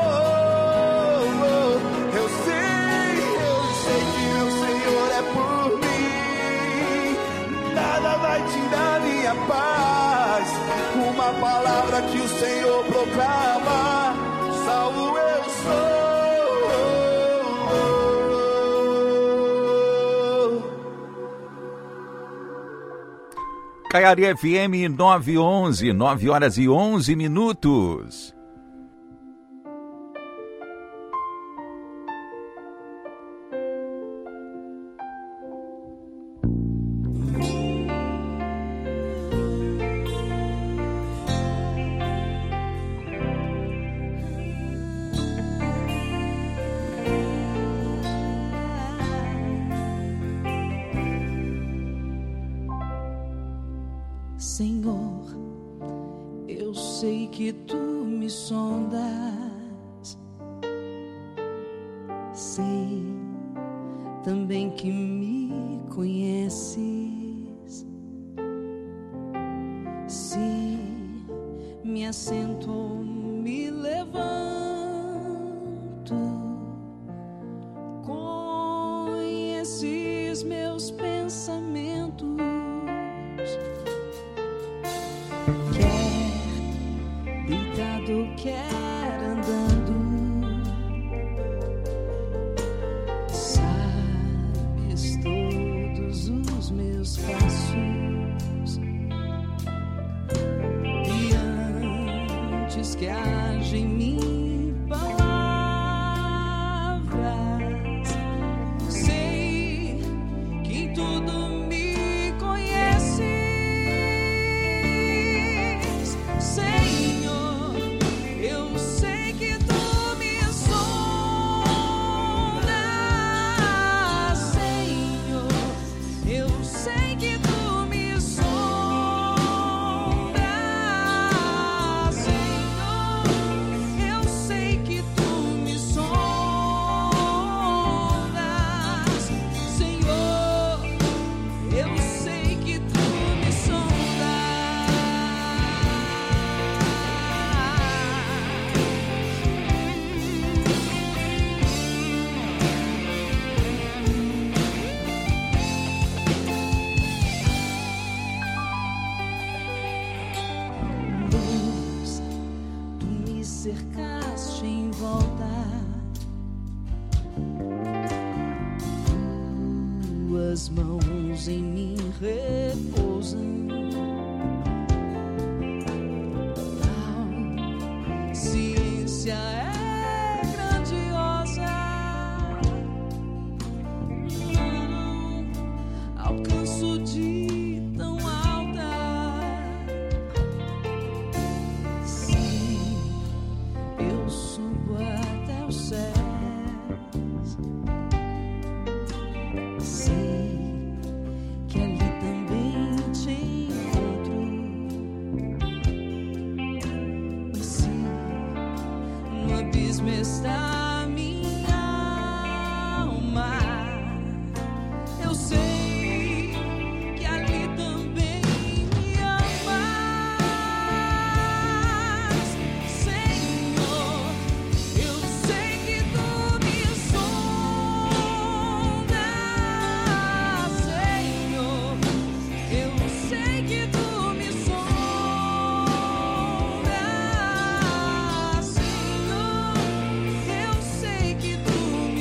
Vai tirar minha paz. Uma palavra que o Senhor proclama, salvo eu sou. Caiari FM 911, 9 horas e 11 minutos. Senhor, eu sei que tu me sondas, sei também que me conheces. Se me assento ou me levanto, conheces meus pensamentos. Quer andando, sabes todos os meus passos. que haja em mim palavras. Sei que tudo me conheces, Senhor. Eu sei que tu me sondas, Senhor. Eu sei que tu me sondas, Senhor. Eu sei que tu me sondas, Senhor. Eu sei que tu me Luz, tu me cercaste em volta, tuas mãos em mim repousam. A ciência é grandiosa, não alcanço de tão alta. Sim, eu subo até os céus. Sei que ali também te encontro. E se no abismo está minha alma, eu sei que ali também me amas, Senhor. Eu sei que tu me sondas, Senhor. Eu sei que tu me sondas, Senhor. Eu sei que tu me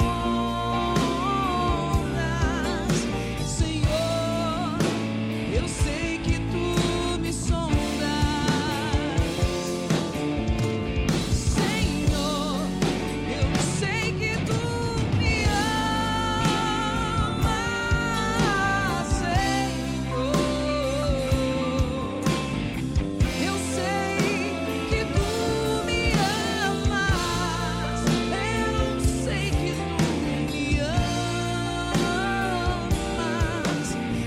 sondas, Senhor. Eu sei que tu me sondas, Senhor. Eu sei que tu me amas, Senhor. Eu sei que tu me amas. Eu sei que tu me amas,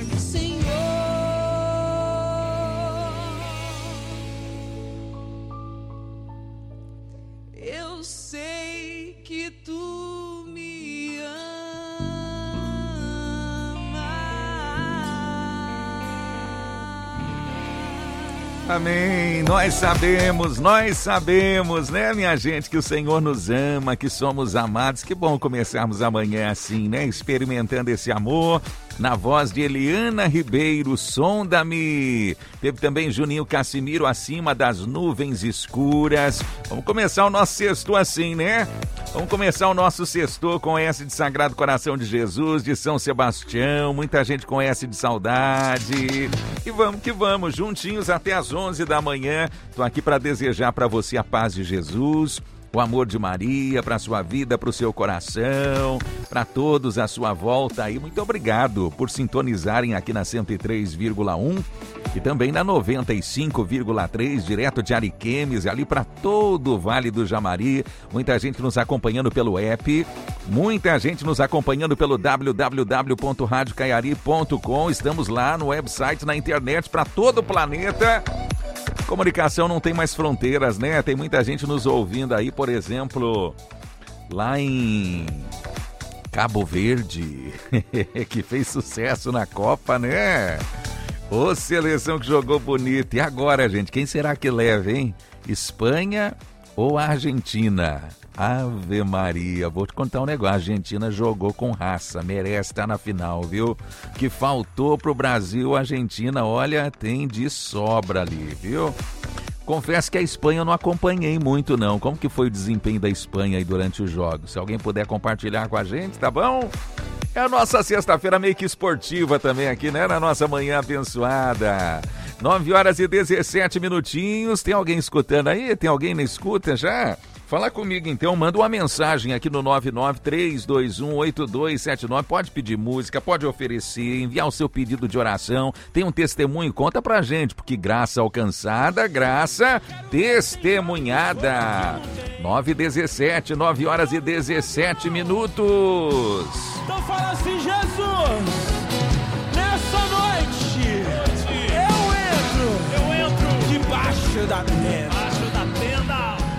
Senhor. Eu sei que tu me Amém. Nós sabemos, né, minha gente, que o Senhor nos ama, que somos amados. Que bom começarmos amanhã assim, né, experimentando esse amor. Na voz de Eliana Ribeiro, Sonda-me. Teve também Juninho Cassimiro, Acima das Nuvens Escuras. Vamos começar o nosso sexto assim, né? Vamos começar o nosso sexto com S de Sagrado Coração de Jesus, de São Sebastião. Muita gente conhece de saudade. E vamos que vamos, juntinhos até as 11 da manhã. Tô aqui para desejar para você a paz de Jesus, o amor de Maria para a sua vida, para o seu coração, para todos à sua volta aí. Muito obrigado por sintonizarem aqui na 103,1 e também na 95,3, direto de Ariquemes, ali para todo o Vale do Jamari. Muita gente nos acompanhando pelo app, muita gente nos acompanhando pelo www.radiocaiari.com. Estamos lá no website, na internet, para todo o planeta. Comunicação não tem mais fronteiras, né? Tem muita gente nos ouvindo aí, por exemplo, lá em Cabo Verde, que fez sucesso na Copa, né? Ô, seleção que jogou bonito. E agora, gente, quem será que leva, hein? Espanha ou Argentina? Ave Maria, vou te contar um negócio, a Argentina jogou com raça, merece estar na final, viu? Que faltou pro Brasil, a Argentina, olha, tem de sobra ali, viu? Confesso que a Espanha eu não acompanhei muito não, como que foi o desempenho da Espanha aí durante os jogos? Se alguém puder compartilhar com a gente, tá bom? É a nossa sexta-feira meio que esportiva também aqui, né? Na nossa manhã abençoada. 9 horas e 17 minutinhos. Tem alguém escutando aí? Tem alguém na escuta já? Fala comigo então, manda uma mensagem aqui no 993218279. Pode pedir música, pode oferecer, enviar o seu pedido de oração. Tem um testemunho, conta pra gente, porque graça alcançada, graça testemunhada. 9h17, 9 horas e 17 minutos. Então fala assim, Jesus, nessa noite eu entro debaixo da terra.